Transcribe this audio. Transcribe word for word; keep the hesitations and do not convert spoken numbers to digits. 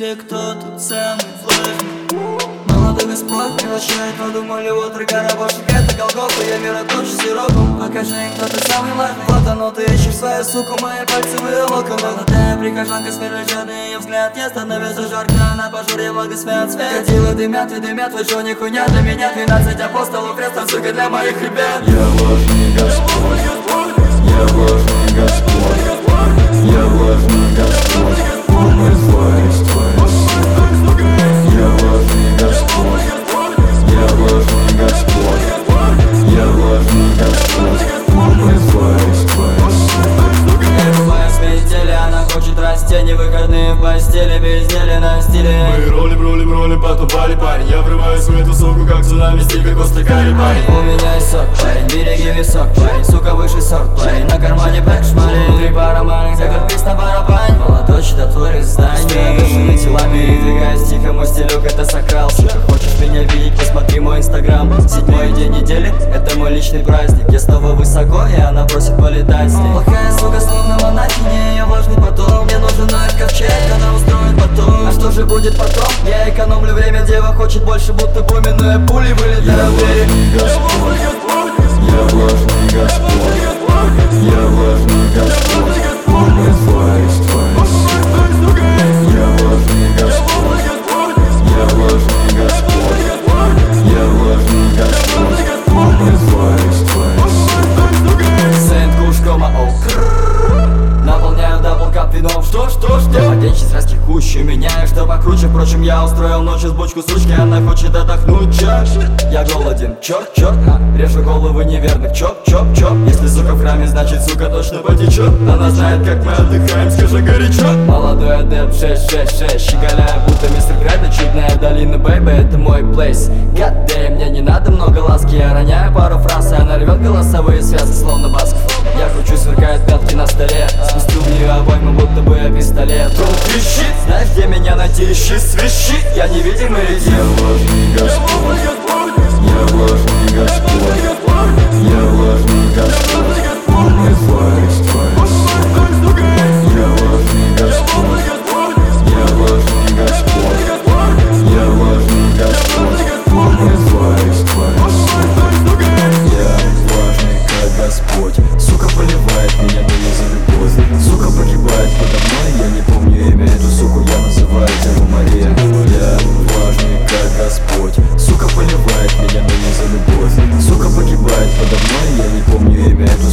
Скажите, кто тут самый влажный? Молодой Господь превращает воду в молево. Три коробочек, это Голгофа, я мироточу сиропом. Покажи, кто ты самый важный. Вот оно, ты ищешь свою суку, мои пальцы выволоком. Молодая прихожанка, смертельный ее взгляд. Я становится жарко, на пожаре благосвят свет. Катилы дымят и дымят, вы что, нихуя для меня? Двенадцать апостолов, креста, сука, для моих ребят. Я влажный Господь, я влажный Господь, я влажный Господь, умываюсь твоей силой. Я влажный Господь, я влажный Господь, я влажный Господь, умываюсь твоей силой. Моя сметели, она хочет расти, не выходные в постели, безделие на стиле. Мы ролим, ролим, ролим, потупали, парень. Я врываюсь в эту суку, как цунами, стиль, как остыкали, парень. У меня есть сок, парень, береги висок, парень. Сука, выше сорт, парень, на кармане пэк шмалин. Три пара маленьких, закрепись на барабань. Молодой читотворец здание, дыши телами, двигаясь тихо, мой стилек, это сакрал. Сука, хочешь меня видеть, посмотри мой инстаграм. Седьмой день недели, это мой личный праздник. Я снова высоко, и она просит полетать с ней. Плохая сука, словно монахиня, я влажный потом. Мне нужен новый ковчег, она устроит потом. А что же будет потом? Я экономлю время, дева хочет больше, будто пламенные пули вылетают в двери. Я влажный Господь, я влажный Господь, умываюсь твоей силой. Я влажный Господь, я влажный Господь, я влажный Господь, умываюсь твоей силой. Сент Кушкома, оу. Наполняю даблкап вином. Что, что, что? Оденчись, раскикущую, меняю, что покруче. Впрочем, я устроил ночью с бочку сучки. Она хочет отдохнуть, чё? Я голоден, черт, черт. Режу головы неверных, чоп, чоп, чоп. Если сука в храме, значит сука точно потечет. Она знает, как мы отдыхаем, скажи горячо. Молодой адепт шесть шесть шесть, щеголяя, будто мистер Кредо. Чудная долина, бэйби, это мой плейс. God damn, мне не надо много ласки. Я роняю пару фраз, и она рвет голосовые связки, словно басков. Я кручу, сверкают пятки на столе. Спустил в нее обойму, будто бы я пистолет. Трещит, знаешь, где меня найти, ищи, свищи. Я невидимый редик. Я влажный Господь, я влажный Господь, я влажный Господь, умываюсь твоей силой. Я влажный Господь, я влажный Господь, я влажный Господь, умываюсь твоей силой. Я влажный как Господь, сука поливает меня до языка. Сука погибает подо мной, я не помню имя, эту суку я называю Деву Мария. Я влажный как Господь, сука поливает меня, но не за любовь. Сука погибает подо мной, я не помню имя, эту